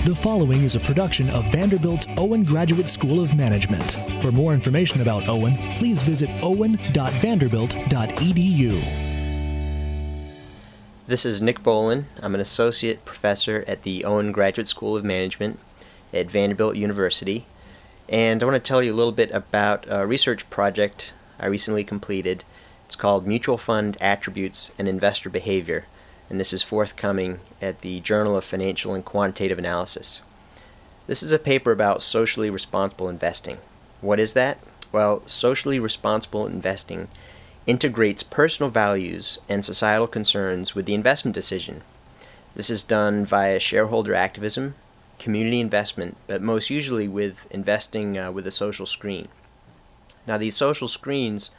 The following is a production of Vanderbilt's Owen Graduate School of Management. For more information about Owen, please visit owen.vanderbilt.edu. This is Nick Bolin. I'm an associate professor at the Owen Graduate School of Management at Vanderbilt University, and I want to tell you a little bit about a research project I recently completed. It's called Mutual Fund Attributes and Investor Behavior, and this is forthcoming at the Journal of Financial and Quantitative Analysis. This is a paper about socially responsible investing. What is that? Well, socially responsible investing integrates personal values and societal concerns with the investment decision. This is done via shareholder activism, community investment, but most usually with investing with a social screen. Now, these social screens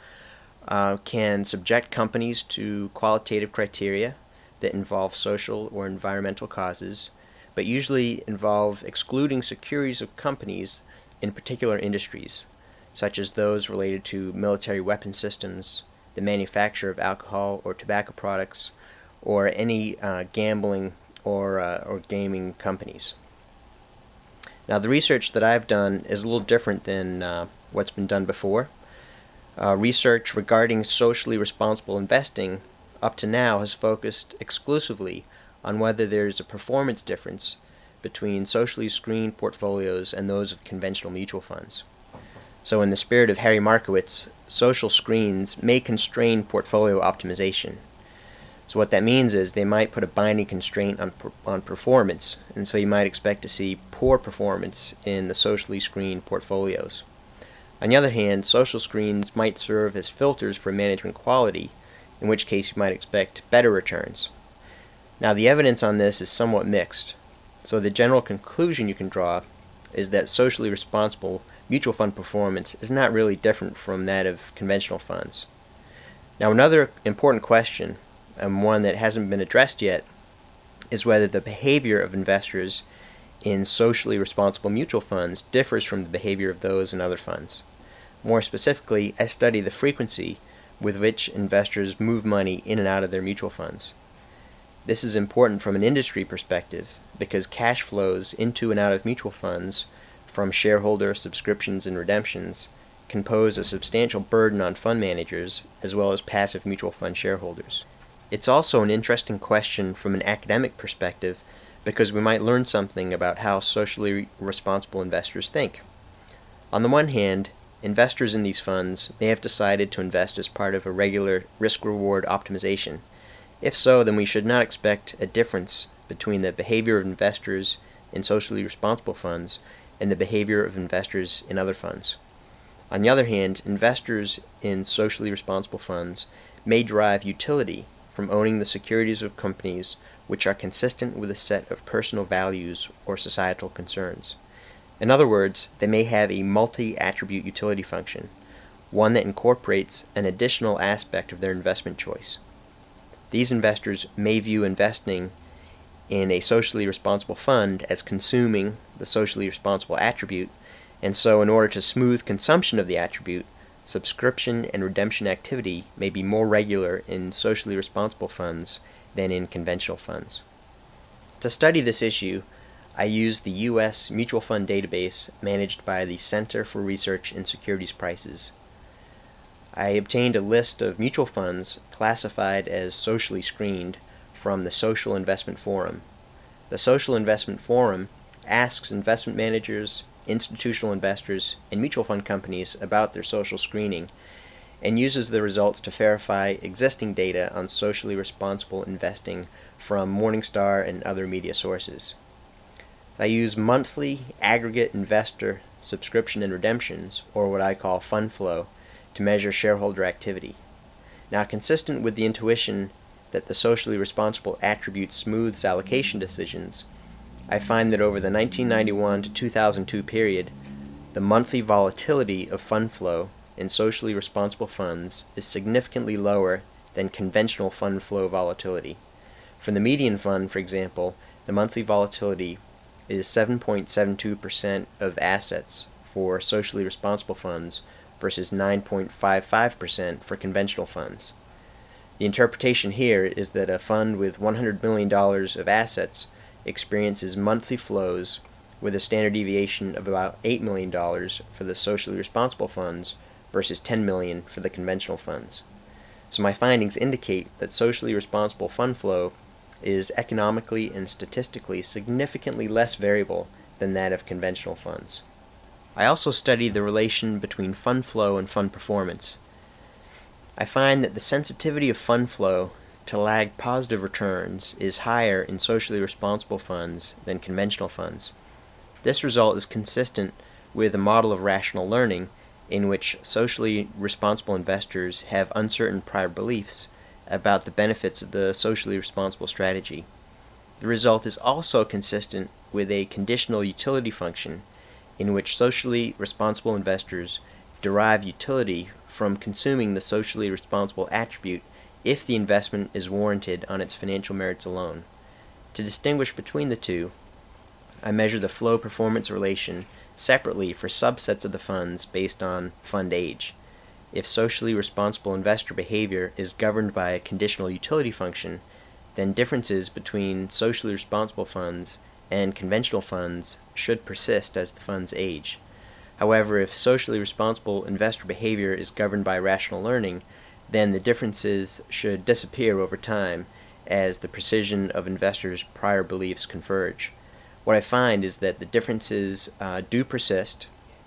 can subject companies to qualitative criteria that involve social or environmental causes, but usually involve excluding securities of companies in particular industries, such as those related to military weapon systems, the manufacture of alcohol or tobacco products, or any gambling or gaming companies. Now, the research that I've done is a little different than what's been done before. Research regarding socially responsible investing up to now has focused exclusively on whether there's a performance difference between socially screened portfolios and those of conventional mutual funds. So in the spirit of Harry Markowitz, social screens may constrain portfolio optimization. So what that means is they might put a binding constraint on performance, and so you might expect to see poor performance in the socially screened portfolios. On the other hand, social screens might serve as filters for management quality, in which case you might expect better returns. Now, the evidence on this is somewhat mixed, so the general conclusion you can draw is that socially responsible mutual fund performance is not really different from that of conventional funds. Now, another important question, and one that hasn't been addressed yet, is whether the behavior of investors in socially responsible mutual funds differs from the behavior of those in other funds. More specifically, I study the frequency with which investors move money in and out of their mutual funds. This is important from an industry perspective because cash flows into and out of mutual funds from shareholder subscriptions and redemptions can pose a substantial burden on fund managers as well as passive mutual fund shareholders. It's also an interesting question from an academic perspective because we might learn something about how socially responsible investors think. On the one hand, investors in these funds may have decided to invest as part of a regular risk-reward optimization. If so, then we should not expect a difference between the behavior of investors in socially responsible funds and the behavior of investors in other funds. On the other hand, investors in socially responsible funds may derive utility from owning the securities of companies which are consistent with a set of personal values or societal concerns. In other words, they may have a multi-attribute utility function, one that incorporates an additional aspect of their investment choice. These investors may view investing in a socially responsible fund as consuming the socially responsible attribute, and so in order to smooth consumption of the attribute, subscription and redemption activity may be more regular in socially responsible funds than in conventional funds. To study this issue, I used the U.S. mutual fund database managed by the Center for Research in Securities Prices. I obtained a list of mutual funds classified as socially screened from the Social Investment Forum. The Social Investment Forum asks investment managers, institutional investors, and mutual fund companies about their social screening and uses the results to verify existing data on socially responsible investing from Morningstar and other media sources. I use monthly aggregate investor subscription and redemptions, or what I call fund flow, to measure shareholder activity. Now, consistent with the intuition that the socially responsible attribute smooths allocation decisions, I find that over the 1991 to 2002 period, the monthly volatility of fund flow in socially responsible funds is significantly lower than conventional fund flow volatility. For the median fund, for example, the monthly volatility is 7.72% of assets for socially responsible funds versus 9.55% for conventional funds. The interpretation here is that a fund with $100 million of assets experiences monthly flows with a standard deviation of about $8 million for the socially responsible funds versus $10 million for the conventional funds. So my findings indicate that socially responsible fund flow is economically and statistically significantly less variable than that of conventional funds. I also studied the relation between fund flow and fund performance. I find that the sensitivity of fund flow to lag positive returns is higher in socially responsible funds than conventional funds. This result is consistent with a model of rational learning in which socially responsible investors have uncertain prior beliefs about the benefits of the socially responsible strategy. The result is also consistent with a conditional utility function in which socially responsible investors derive utility from consuming the socially responsible attribute if the investment is warranted on its financial merits alone. To distinguish between the two, I measure the flow performance relation separately for subsets of the funds based on fund age. If socially responsible investor behavior is governed by a conditional utility function, then differences between socially responsible funds and conventional funds should persist as the funds age. However, if socially responsible investor behavior is governed by rational learning, then the differences should disappear over time as the precision of investors' prior beliefs converge. What I find is that the differences do persist,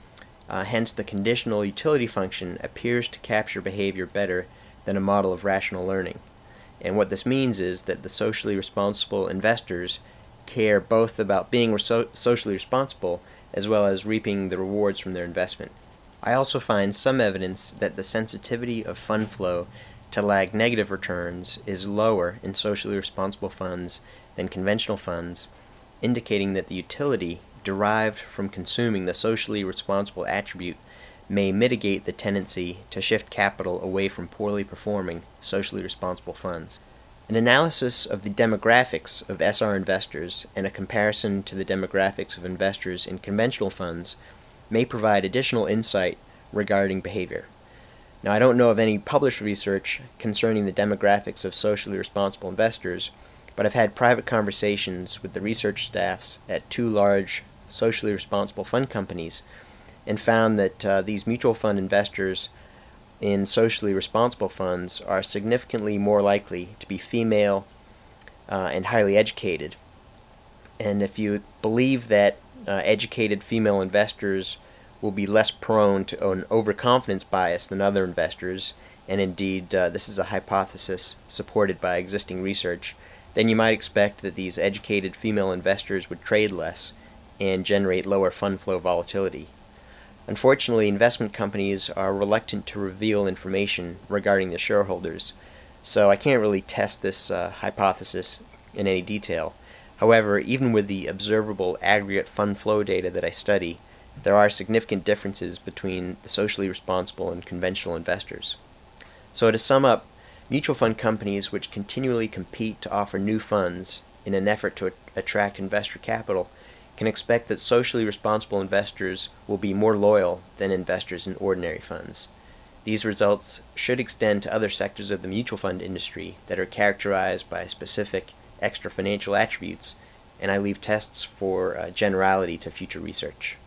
hence the conditional utility function appears to capture behavior better than a model of rational learning. And what this means is that the socially responsible investors care both about being socially responsible as well as reaping the rewards from their investment. I also find some evidence that the sensitivity of fund flow to lag negative returns is lower in socially responsible funds than conventional funds, indicating that the utility derived from consuming the socially responsible attribute may mitigate the tendency to shift capital away from poorly performing socially responsible funds. An analysis of the demographics of SR investors and a comparison to the demographics of investors in conventional funds may provide additional insight regarding behavior. Now, I don't know of any published research concerning the demographics of socially responsible investors, but I've had private conversations with the research staffs at two large socially responsible fund companies and found that these mutual fund investors in socially responsible funds are significantly more likely to be female and highly educated. And if you believe that educated female investors will be less prone to an overconfidence bias than other investors, and indeed this is a hypothesis supported by existing research, then you might expect that these educated female investors would trade less and generate lower fund flow volatility. Unfortunately, investment companies are reluctant to reveal information regarding the shareholders, so I can't really test this hypothesis in any detail. However, even with the observable aggregate fund flow data that I study, there are significant differences between the socially responsible and conventional investors. So to sum up, mutual fund companies which continually compete to offer new funds in an effort to attract investor capital can expect that socially responsible investors will be more loyal than investors in ordinary funds. These results should extend to other sectors of the mutual fund industry that are characterized by specific extra financial attributes, and I leave tests for generality to future research.